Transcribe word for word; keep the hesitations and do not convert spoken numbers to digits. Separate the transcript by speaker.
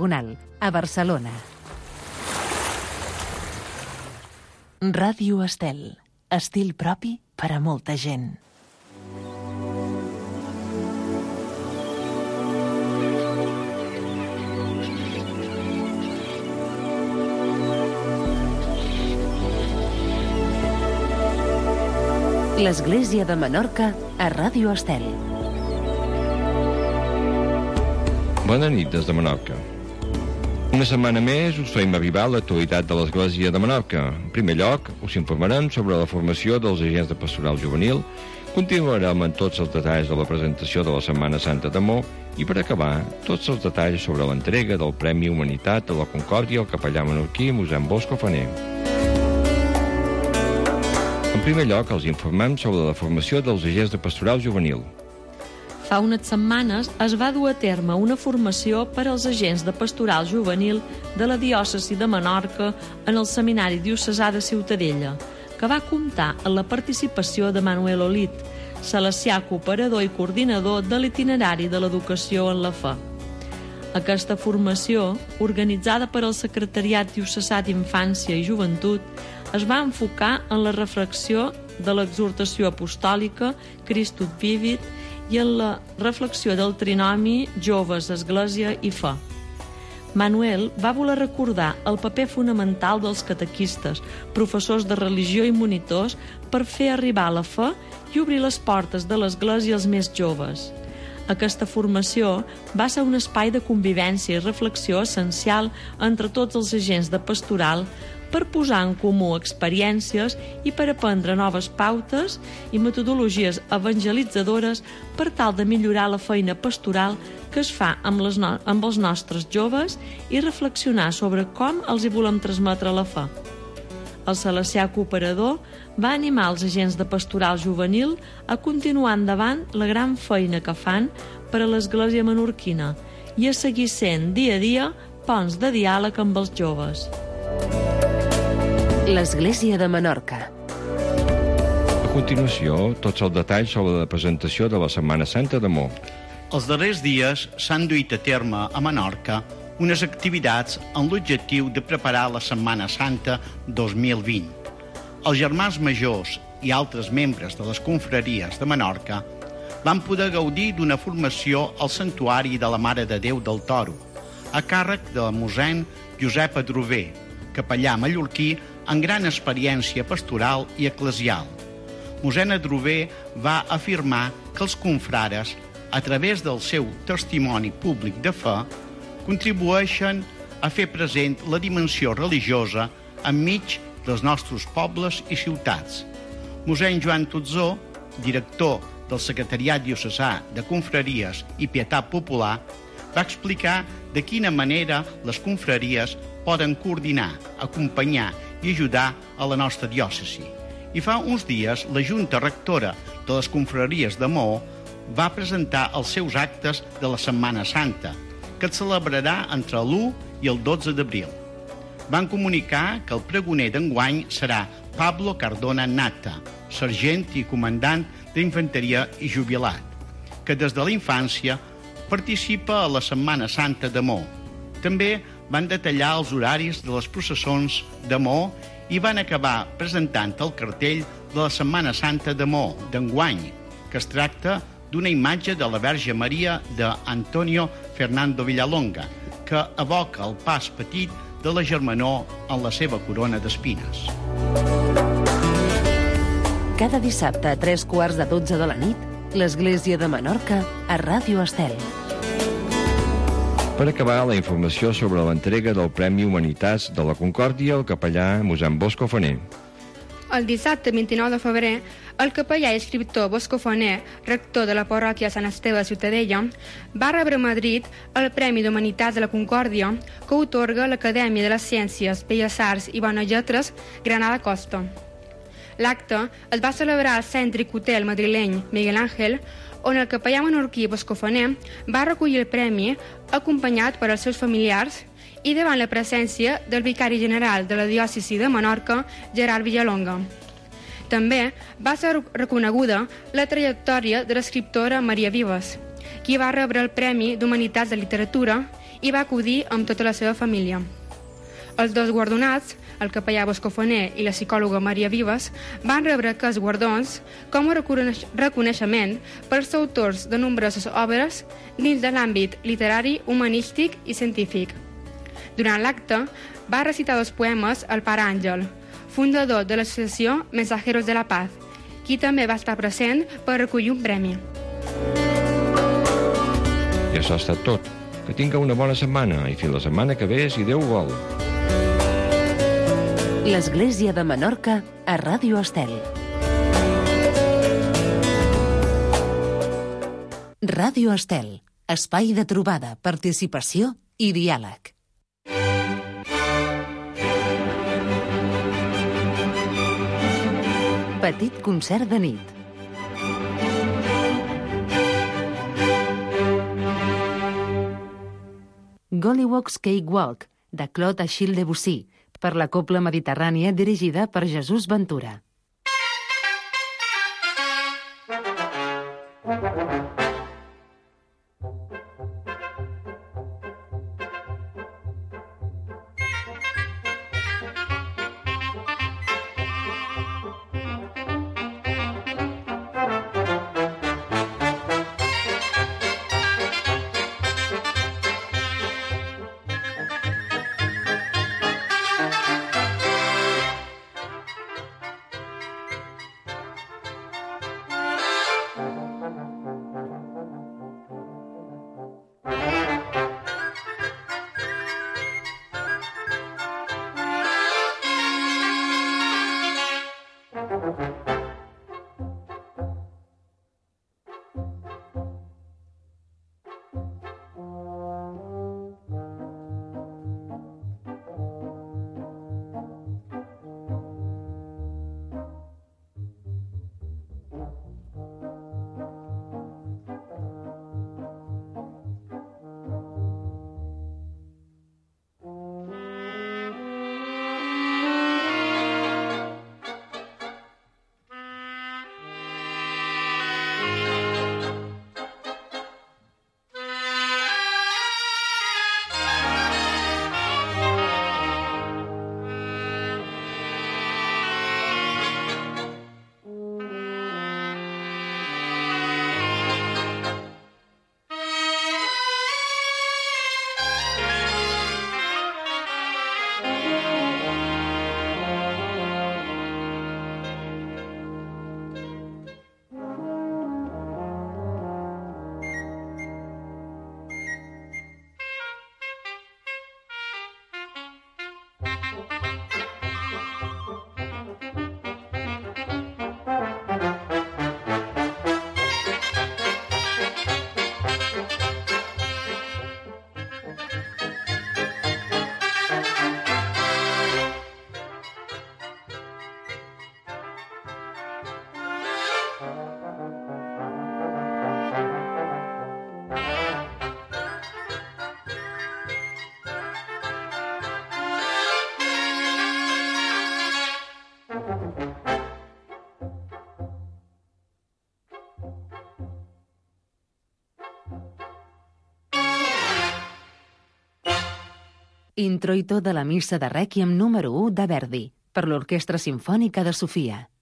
Speaker 1: Diagonal, a Barcelona. Ràdio Estel. Estil propi per a molta gent. L'Església de Menorca a Ràdio Estel.
Speaker 2: Bona nit des de Menorca. Una setmana més us feim arribar l'actualitat de l'Església de Menorca. En primer lloc, us informarem sobre la formació dels agents de pastoral juvenil, continuarem amb tots els detalls de la presentació de la Setmana Santa de Mo i, per acabar, tots els detalls sobre l'entrega del Premi Humanitat de la Concòrdia al capellà menorquí Mossèn Bosco Faner. En primer lloc, els informem sobre la formació dels agents de pastoral juvenil.
Speaker 3: Fa unes setmanes es va dur a terme una formació per als agents de pastoral juvenil de la diòcesi de Menorca en el Seminari Diocesà de Ciutadella, que va comptar amb la participació de Manuel Olit, salesià cooperador i coordinador de l'itinerari de l'educació en la fe. Aquesta formació, organitzada per al Secretariat Diocesà d'Infància i Joventut, es va enfocar en la reflexió de l'exhortació apostòlica Christus Vivit i en la reflexió del trinomi joves, església i fe. Manuel va voler recordar el paper fonamental dels catequistes, professors de religió i monitors per fer arribar la fe i obrir les portes de l'església als més joves. Aquesta formació va ser un espai de convivència i reflexió essencial entre tots els agents de pastoral per posar en comú experiències i per aprendre noves pautes i metodologies evangelitzadores per tal de millorar la feina pastoral que es fa amb, les no- amb els nostres joves i reflexionar sobre com els hi volem transmetre la fe. El salesià cooperador va animar els agents de pastoral juvenil a continuar endavant la gran feina que fan per a l'església menorquina i a seguir sent dia a dia ponts de diàleg amb els joves.
Speaker 1: L'Església de Menorca.
Speaker 2: A continuació, tots els detalls sobre la presentació de la Setmana Santa de Mo.
Speaker 4: Els darrers dies s'han duit a terme a Menorca unes activitats amb l'objectiu de preparar la Setmana Santa dos mil vint. Els germans majors i altres membres de les confraries de Menorca van poder gaudir d'una formació al Santuari de la Mare de Déu del Toro, a càrrec de mossèn Josep Adrover, capellà mallorquí amb gran experiència pastoral i eclesial. Mossèn Adrover va afirmar que els confrares, a través del seu testimoni públic de fe, contribueixen a fer present la dimensió religiosa enmig dels nostres pobles i ciutats. Mossèn Joan Tutzó, director del Secretariat Diocesà de Confraries i Pietat Popular, va explicar de quina manera les confraries poden coordinar, acompanyar i ajudar a la nostra diòcesi. I fa uns dies la Junta Rectora de les Confraries de Maó va presentar els seus actes de la Setmana Santa, que es celebrarà entre l'u i el dotze d'abril. Van comunicar que el pregoner d'enguany serà Pablo Cardona Nata, sergent i comandant d'infanteria i jubilat, que des de la infància participa a la Setmana Santa de Maó. També van detallar els horaris de les processons de Maó i van acabar presentant el cartell de la Setmana Santa de Maó d'enguany, que es tracta d'una imatge de la Verge Maria d'Antonio Fernando Villalonga, que evoca el pas petit de la germanor en la seva corona d'espines.
Speaker 1: Cada dissabte a tres quarts de dotze de la nit, l'Església de Menorca a Ràdio Estel.
Speaker 2: Per acabar, la informació sobre l'entrega del Premi Humanitats de la Concòrdia al capellà Mossèn Bosco Faner.
Speaker 5: El dissabte vint-i-nou de febrer, el capellà i escriptor Bosco Faner, rector de la parròquia Sant Esteve de Ciutadella, va rebre a Madrid el Premi d'Humanitats de la Concòrdia que otorga l'Acadèmia de les Ciències, Belles Arts i Bones Lletres Granada Costa. L'acte es va celebrar al cèntric hotel madrileny Miguel Ángel, on el capellà menorquí Bosco Faner va recollir el premi acompanyat per els seus familiars i davant la presència del vicari general de la diòcesi de Menorca, Gerard Villalonga. També va ser reconeguda la trajectòria de l'escriptora Maria Vives, qui va rebre el Premi d'Humanitats de Literatura i va acudir amb tota la seva família. Els dos guardonats, el capellà Bosco Foner i la psicòloga Maria Vives, van rebre aquests guardons com a reconeixement per ser autors de nombroses obres dins de l'àmbit literari, humanístic i científic. Durant l'acte, va recitar dos poemes al pare Àngel, fundador de l'associació Mensajeros de la Paz, qui també va estar present per recollir un premi.
Speaker 2: I això ha estat tot. Que tinga una bona setmana i fins la setmana que ve, si Déu vol.
Speaker 1: L'Església de Menorca a Ràdio Estel. Ràdio Estel, espai de trobada, participació i diàleg. Petit concert de nit. Gollywog's Cake Walk, de Claude Achille Debussy, per la Cobla Mediterrània dirigida per Jesús Ventura. Introito de la missa de Rèquiem número u de Verdi, per l'Orquestra Simfònica de Sofia.